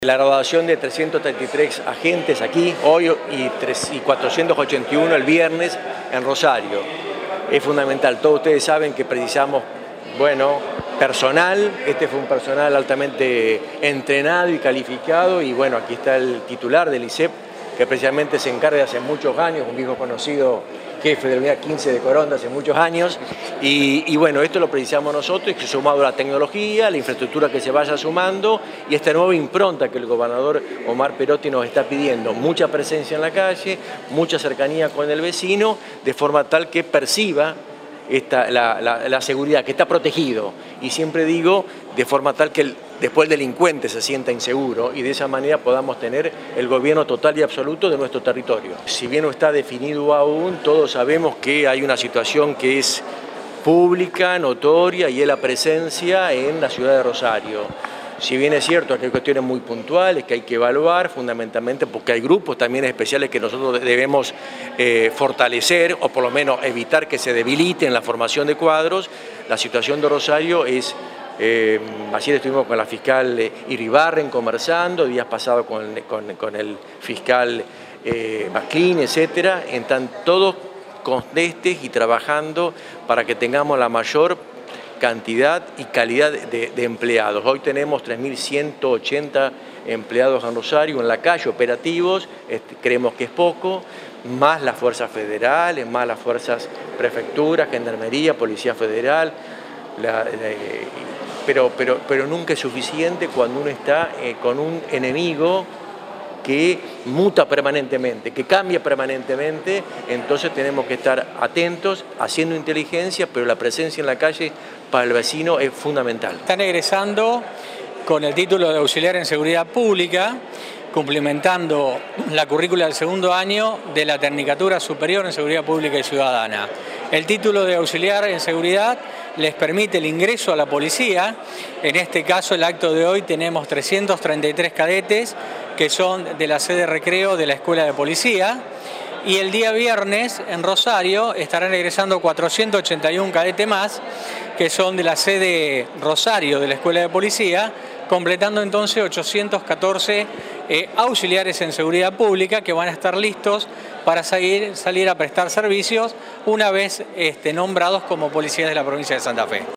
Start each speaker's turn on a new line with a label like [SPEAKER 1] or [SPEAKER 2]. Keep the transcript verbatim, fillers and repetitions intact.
[SPEAKER 1] La graduación de trescientos treinta y tres agentes aquí, hoy y cuatrocientos ochenta y uno el viernes en Rosario. Es fundamental, todos ustedes saben que precisamos, bueno, personal, este fue un personal altamente entrenado y calificado y bueno, aquí está el titular del I S E P, que precisamente se encarga hace muchos años, un viejo conocido jefe de la unidad quince de Coronda hace muchos años, y, y bueno, esto lo precisamos nosotros, que sumado a la tecnología, la infraestructura que se vaya sumando y esta nueva impronta que el gobernador Omar Perotti nos está pidiendo, mucha presencia en la calle, mucha cercanía con el vecino, de forma tal que perciba esta, la, la, la seguridad, que está protegido, y siempre digo, de forma tal que el, después el delincuente se sienta inseguro y de esa manera podamos tener el gobierno total y absoluto de nuestro territorio. Si bien no está definido aún, todos sabemos que hay una situación que es pública, notoria, y es la presencia en la ciudad de Rosario. Si bien es cierto que hay cuestiones muy puntuales que hay que evaluar, fundamentalmente porque hay grupos también especiales que nosotros debemos eh, fortalecer o por lo menos evitar que se debiliten la formación de cuadros, la situación de Rosario es... Eh, ayer estuvimos con la fiscal eh, Iribarren conversando, días pasados con, con, con el fiscal eh, Maclin, etcétera. Están todos conscientes y trabajando para que tengamos la mayor cantidad y calidad de, de empleados. Hoy tenemos tres mil ciento ochenta empleados en Rosario, en la calle, operativos, este, creemos que es poco, más las fuerzas federales, más las fuerzas prefecturas, gendarmería, policía federal, la, la, Pero, pero, pero nunca es suficiente cuando uno está eh, con un enemigo que muta permanentemente, que cambia permanentemente, entonces tenemos que estar atentos, haciendo inteligencia, pero la presencia en la calle para el vecino es fundamental.
[SPEAKER 2] Están egresando con el título de auxiliar en seguridad pública, cumplimentando la currícula del segundo año de la Tecnicatura Superior en Seguridad Pública y Ciudadana. El título de auxiliar en seguridad les permite el ingreso a la policía. En este caso, el acto de hoy, tenemos trescientos treinta y tres cadetes que son de la sede recreo de la Escuela de Policía. Y el día viernes, en Rosario, estarán egresando cuatrocientos ochenta y uno cadetes más, que son de la sede Rosario de la Escuela de Policía, completando entonces ochocientos catorce eh, auxiliares en seguridad pública que van a estar listos para salir, salir a prestar servicios una vez este, nombrados como policías de la provincia de Santa Fe.